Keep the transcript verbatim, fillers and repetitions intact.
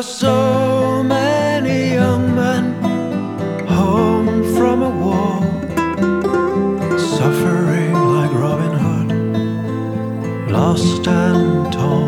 so many young men home from a war, suffering like Robin Hood, lost and torn.